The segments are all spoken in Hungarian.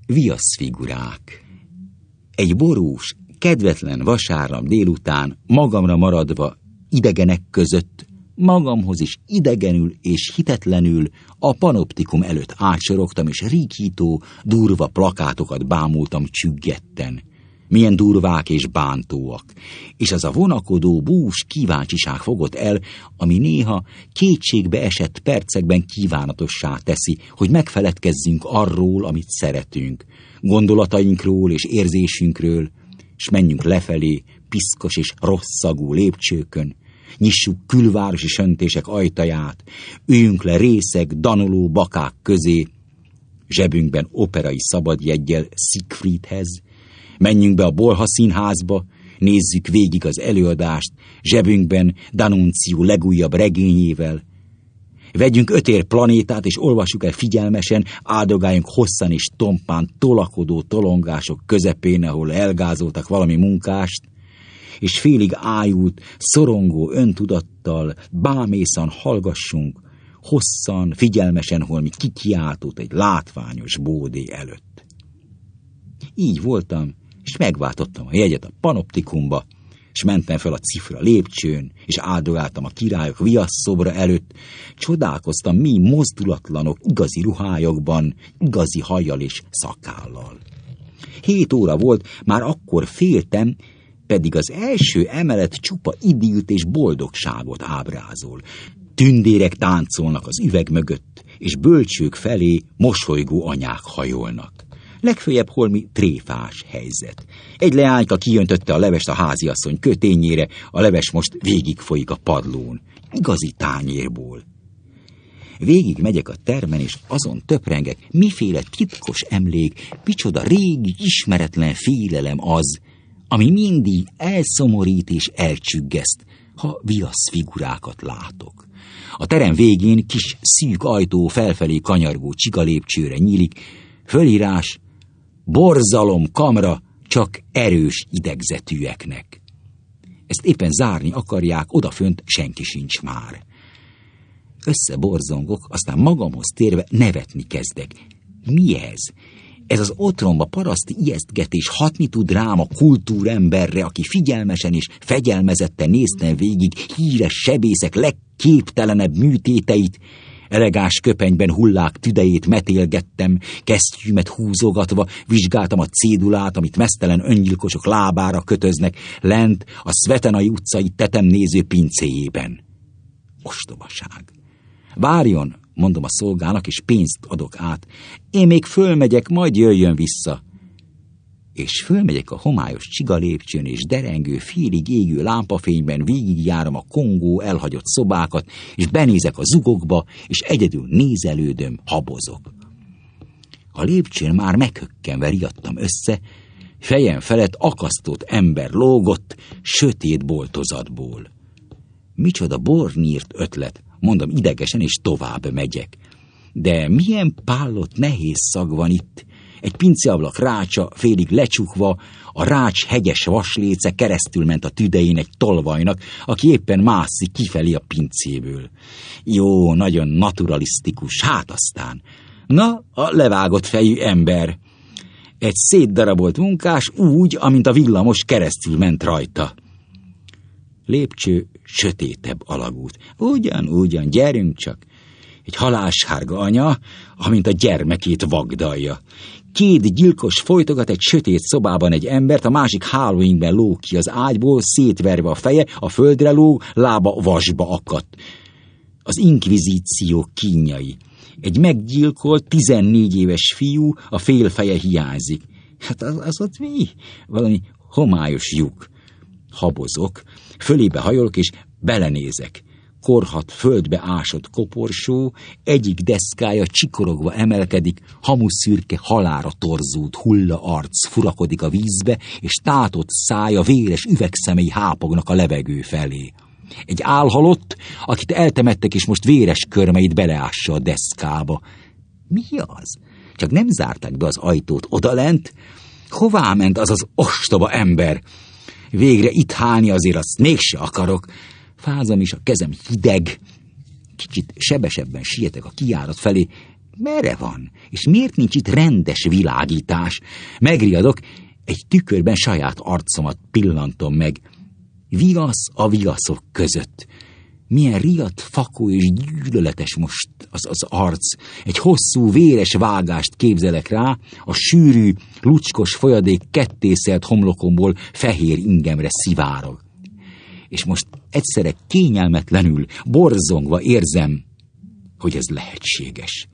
Viaszfigurák. Egy borús, kedvetlen vasárnap délután magamra maradva, idegenek között, magamhoz is idegenül és hitetlenül a panoptikum előtt átsorogtam, és rikító, durva plakátokat bámultam csüggetten. Milyen durvák és bántóak, és az a vonakodó, bús kíváncsiság fogott el, ami néha kétségbe esett percekben kívánatossá teszi, hogy megfeledkezzünk arról, amit szeretünk, gondolatainkról és érzésünkről, s menjünk lefelé piszkos és rosszagú lépcsőkön, nyissuk külvárosi söntések ajtaját, üljünk le részeg, danoló bakák közé, zsebünkben operai szabadjeggyel Siegfriedhez, menjünk be a Bolha színházba, nézzük végig az előadást, zsebünkben D'Annunzio legújabb regényével. Vegyünk 5 planétát, és olvassuk el figyelmesen, áldogáljunk hosszan és tompán tolakodó tolongások közepén, ahol elgázoltak valami munkást, és félig ájult, szorongó öntudattal, bámészan hallgassunk, hosszan, figyelmesen holmi kikiáltott egy látványos bódé előtt. Így voltam, és megváltottam a jegyet a panoptikumba, és mentem fel a cifra lépcsőn, és áldogáltam a királyok viasszobra előtt, csodálkoztam, mi mozdulatlanok igazi ruhájokban, igazi hajjal és szakállal. 7 óra volt, már akkor féltem, pedig az első emelet csupa idillt és boldogságot ábrázol. Tündérek táncolnak az üveg mögött, és bölcsők felé mosolygó anyák hajolnak. Legfőjebb holmi tréfás helyzet. Egy leányka kijöntötte a levest a háziasszony kötényére, a leves most végig folyik a padlón. Igazi tányérból. Végig megyek a termen, és azon töprengek, miféle titkos emlék, micsoda régi, ismeretlen félelem az, ami mindig elszomorít és elcsüggeszt, ha viaszfigurákat látok. A terem végén kis szűk ajtó felfelé kanyargó csigalépcsőre nyílik, fölírás: borzalom kamra csak erős idegzetűeknek. Ezt éppen zárni akarják, odafönt senki sincs már. Összeborzongok, aztán magamhoz térve nevetni kezdek. Mi ez? Ez az otromba paraszti ijesztgetés hatni tud rám a kultúremberre, aki figyelmesen és fegyelmezetten néztem végig híres sebészek legképtelenebb műtéteit. Elegáns köpenyben hullák tüdejét metélgettem, kesztyűmet húzogatva vizsgáltam a cédulát, amit meztelen öngyilkosok lábára kötöznek, lent a Szvetenai utcai tetemnéző pincéjében. Ostobaság. Várjon, mondom a szolgának, és pénzt adok át. Én még fölmegyek, majd jöjjön vissza. És fölmegyek a homályos csigalépcsőn, és derengő, félig égő lámpafényben végigjárom a kongó elhagyott szobákat, és benézek a zugokba, és egyedül nézelődöm, habozok. A lépcsőn már meghökkenve riadtam össze, fejem felett akasztott ember lógott, sötét boltozatból. Micsoda bornírt ötlet, mondom idegesen, és tovább megyek. De milyen pállott, nehéz szag van itt. Egy pinceablak rácsa félig lecsukva, a rács hegyes vasléce keresztül ment a tüdején egy tolvajnak, aki éppen mászik kifelé a pincéből. Jó, nagyon naturalisztikus, hát aztán. Na, a levágott fejű ember. Egy szétdarabolt munkás úgy, amint a villamos keresztül ment rajta. Lépcső, sötétebb alagút. Ugyan, gyerünk csak. Egy halássárga anya, amint a gyermekét vagdalja. 2 gyilkos folytogat egy sötét szobában egy embert, a másik hálóinkben lóg ki az ágyból, szétverve a feje, a földre lóg, lába vasba akadt. Az inkvizíció kínjai. Egy meggyilkolt 14 éves fiú, a félfeje hiányzik. Hát az ott mi? Valami homályos lyuk. Habozok, fölébe hajolok, és belenézek. Korhat, földbe ásott koporsó, egyik deszkája csikorogva emelkedik, hamuszürke halálra torzult hulla arc furakodik a vízbe, és tátott szája, véres üvegszemei hápognak a levegő felé. Egy álhalott, akit eltemettek, és most véres körmeit beleássa a deszkába. Mi az? Csak nem zárták be az ajtót odalent? Hová ment az az ostoba ember? Végre itt hálni azért azt mégse akarok. Fázom is, a kezem hideg. Kicsit sebesebben sietek a kijárat felé. Merre van? És miért nincs itt rendes világítás? Megriadok, egy tükörben saját arcomat pillantom meg. Viasz a viaszok között. Milyen riadt, fakó és gyűlöletes most az arc. Egy hosszú, véres vágást képzelek rá, a sűrű, lucskos folyadék kettészelt homlokomból fehér ingemre szivárog. És most egyszerre kényelmetlenül, borzongva érzem, hogy ez lehetséges.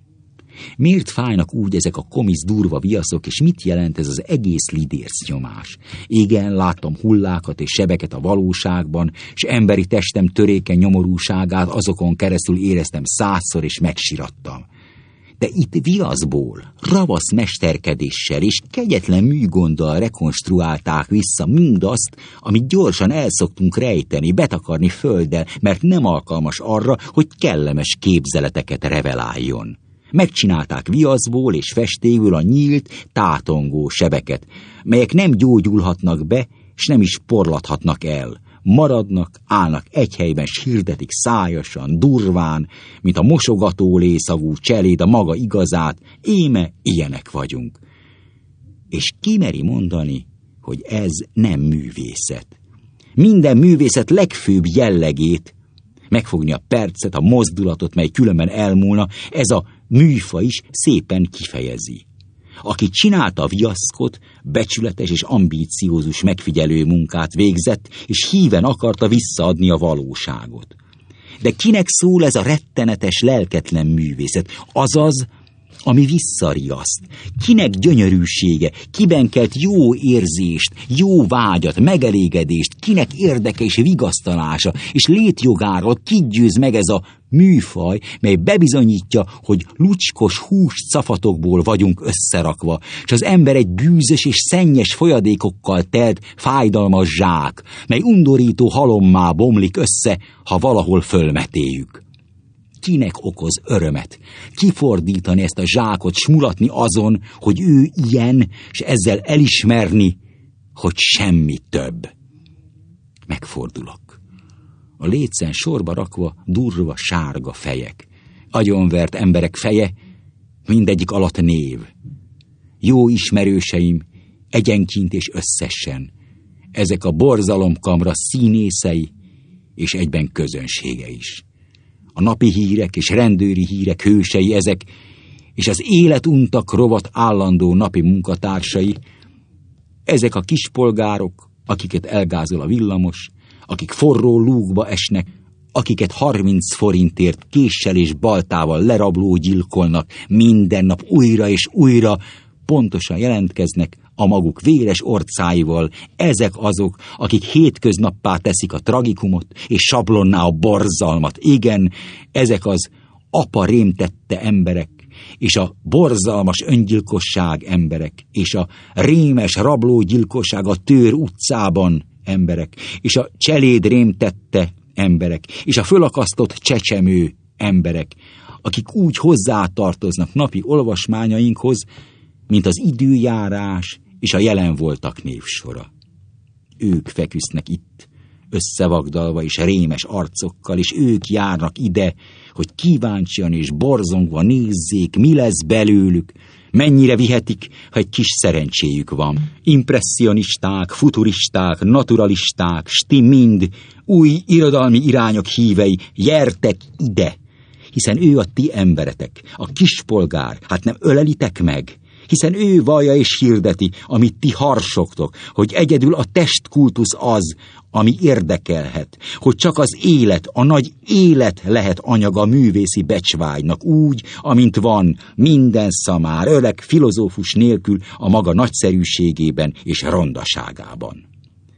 Miért fájnak úgy ezek a komisz durva viaszok, és mit jelent ez az egész lidérc nyomás? Igen, láttam hullákat és sebeket a valóságban, és emberi testem törékeny nyomorúságát azokon keresztül éreztem 100-szor, és megsirattam. De itt viaszból, ravasz mesterkedéssel és kegyetlen műgonddal rekonstruálták vissza mindazt, amit gyorsan elszoktunk rejteni, betakarni földdel, mert nem alkalmas arra, hogy kellemes képzeleteket reveláljon. Megcsinálták viaszból és festékből a nyílt, tátongó sebeket, melyek nem gyógyulhatnak be, s nem is porlathatnak el. Maradnak, állnak egy helyben, s hirdetik szájasan, durván, mint a mosogató lészagú cseléd a maga igazát, íme ilyenek vagyunk. És ki meri mondani, hogy ez nem művészet? Minden művészet legfőbb jellegét, megfogni a percet, a mozdulatot, mely különben elmúlna, ez a műfa is szépen kifejezi. Aki csinálta a viaszkot, becsületes és ambíciózus megfigyelő munkát végzett, és híven akarta visszaadni a valóságot. De kinek szól ez a rettenetes, lelketlen művészet? Azaz, ami visszariaszt. Kinek gyönyörűsége, kiben kelt jó érzést, jó vágyat, megelégedést, kinek érdeke és vigasztalása, és létjogáról kigyőz meg ez a műfaj, mely bebizonyítja, hogy lucskos húscafatokból vagyunk összerakva, és az ember egy gűzös és szennyes folyadékokkal telt fájdalmas zsák, mely undorító halommá bomlik össze, ha valahol fölmetéljük. Kinek okoz örömet? Kifordítani ezt a zsákot, s mulatni azon, hogy ő ilyen, és ezzel elismerni, hogy semmi több. Megfordulok. A lécen sorba rakva durva sárga fejek. Agyonvert emberek feje, mindegyik alatt név. Jó ismerőseim, egyenként és összesen. Ezek a borzalomkamra színészei, és egyben közönsége is. A napi hírek és rendőri hírek hősei ezek, és az életuntak rovat állandó napi munkatársai, ezek a kispolgárok, akiket elgázol a villamos, akik forró lúgba esnek, akiket 30 forintért késsel és baltával lerabló gyilkolnak, minden nap újra és újra pontosan jelentkeznek a maguk véres orcáival, ezek azok, akik hétköznappá teszik a tragikumot, és sablonná a borzalmat. Igen, ezek az apa rémtette emberek, és a borzalmas öngyilkosság emberek, és a rémes rablógyilkosság a Tőr utcában emberek, és a cseléd rémtette emberek, és a fölakasztott csecsemő emberek, akik úgy hozzátartoznak napi olvasmányainkhoz, mint az időjárás és a jelen voltak névsora. Ők feküsznek itt, összevagdalva és rémes arcokkal, és ők járnak ide, hogy kíváncsian és borzongva nézzék, mi lesz belőlük, mennyire vihetik, ha egy kis szerencséjük van. Impresszionisták, futuristák, naturalisták, sti mind, új irodalmi irányok hívei, gyertek ide, hiszen ő a ti emberetek, a kispolgár, hát nem ölelitek meg? Hiszen ő vallja és hirdeti, amit ti harsogtok, hogy egyedül a testkultusz az, ami érdekelhet, hogy csak az élet, a nagy élet lehet anyaga művészi becsvágynak, úgy, amint van, minden szamár, öreg filozófus nélkül a maga nagyszerűségében és rondaságában.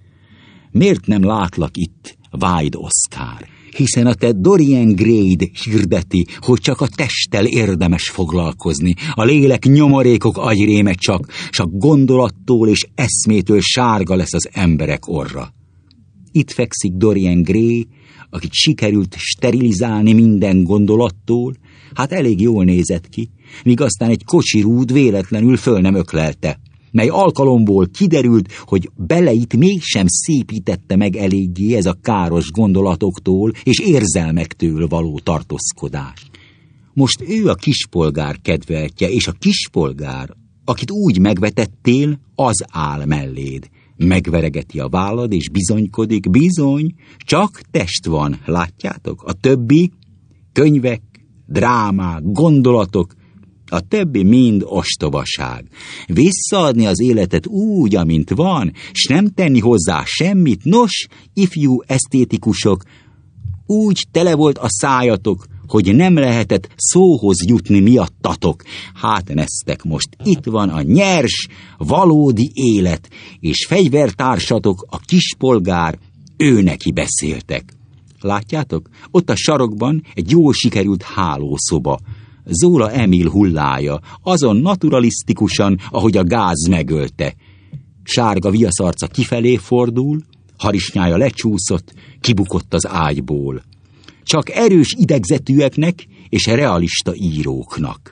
Miért nem látlak itt, Wide Oscar? Hiszen a te Dorian Gray hirdeti, hogy csak a testtel érdemes foglalkozni, a lélek nyomorékok agyréme csak, s a gondolattól és eszmétől sárga lesz az emberek orra. Itt fekszik Dorian Gray, akit sikerült sterilizálni minden gondolattól, hát elég jól nézett ki, míg aztán egy kocsirúd véletlenül föl nem öklelte, mely alkalomból kiderült, hogy beleit mégsem szépítette meg eléggé ez a káros gondolatoktól és érzelmektől való tartózkodás. Most ő a kispolgár kedveltje, és a kispolgár, akit úgy megvetettél, az áll melléd. Megveregeti a vállad, és bizonykodik, bizony, csak test van, látjátok? A többi, könyvek, drámák, gondolatok, a többi mind ostobaság. Visszaadni az életet úgy, amint van, s nem tenni hozzá semmit, nos, ifjú esztétikusok, úgy tele volt a szájatok, hogy nem lehetett szóhoz jutni miattatok. Hát neztek most, itt van a nyers, valódi élet, és fegyvertársatok, a kispolgár, ő neki beszéltek. Látjátok? Ott a sarokban egy jól sikerült hálószoba. Zola Emil hullája, azon naturalisztikusan, ahogy a gáz megölte. Sárga viaszarca kifelé fordul, harisnyája lecsúszott, kibukott az ágyból. Csak erős idegzetűeknek és realista íróknak.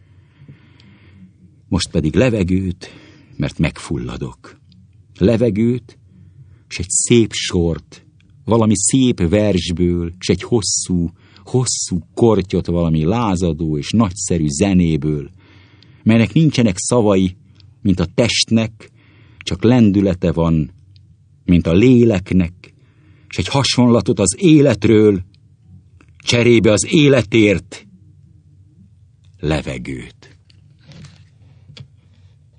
Most pedig levegőt, mert megfulladok. Levegőt, és egy szép sort, valami szép versből, és egy hosszú kortyot valami lázadó és nagyszerű zenéből, melynek nincsenek szavai, mint a testnek, csak lendülete van, mint a léleknek, és egy hasonlatot az életről, cserébe az életért levegőt.